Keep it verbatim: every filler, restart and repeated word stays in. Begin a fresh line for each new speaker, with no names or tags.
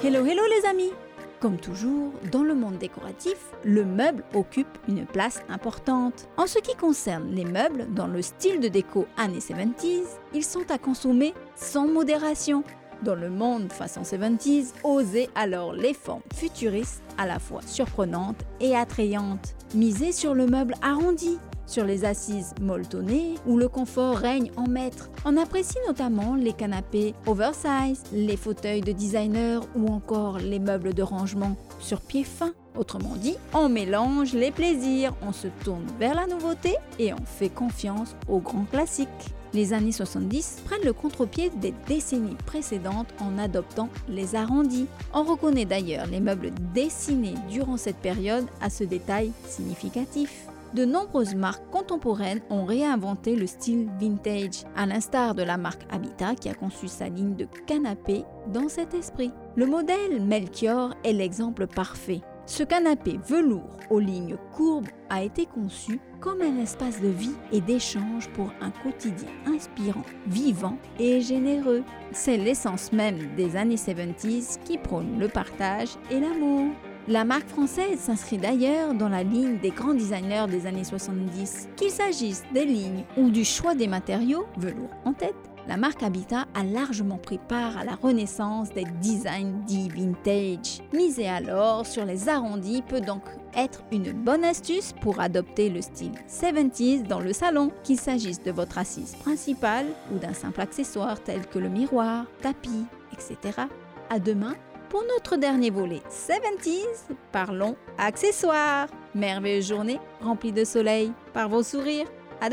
Hello hello les amis! Comme toujours, dans le monde décoratif, le meuble occupe une place importante. En ce qui concerne les meubles dans le style de déco années soixante-dix, ils sont à consommer sans modération. Dans le monde façon soixante-dix, osez alors les formes futuristes à la fois surprenantes et attrayantes. Misez sur le meuble arrondi, sur les assises molletonnées où le confort règne en maître. On apprécie notamment les canapés oversize, les fauteuils de designer ou encore les meubles de rangement sur pied fin. Autrement dit, on mélange les plaisirs, on se tourne vers la nouveauté et on fait confiance aux grands classiques. Les années soixante-dix prennent le contre-pied des décennies précédentes en adoptant les arrondis. On reconnaît d'ailleurs les meubles dessinés durant cette période à ce détail significatif. De nombreuses marques contemporaines ont réinventé le style vintage, à l'instar de la marque Habitat qui a conçu sa ligne de canapés dans cet esprit. Le modèle Melchior est l'exemple parfait. Ce canapé velours aux lignes courbes a été conçu comme un espace de vie et d'échange pour un quotidien inspirant, vivant et généreux. C'est l'essence même des années soixante-dix qui prône le partage et l'amour. La marque française s'inscrit d'ailleurs dans la ligne des grands designers des années soixante-dix. Qu'il s'agisse des lignes ou du choix des matériaux, velours en tête, la marque Habitat a largement pris part à la renaissance des designs dits vintage. Miser alors sur les arrondis peut donc être une bonne astuce pour adopter le style soixante-dix dans le salon, qu'il s'agisse de votre assise principale ou d'un simple accessoire tel que le miroir, tapis, et cetera. À demain pour notre dernier volet soixante-dix, parlons accessoires. Merveilleuse journée remplie de soleil par vos sourires.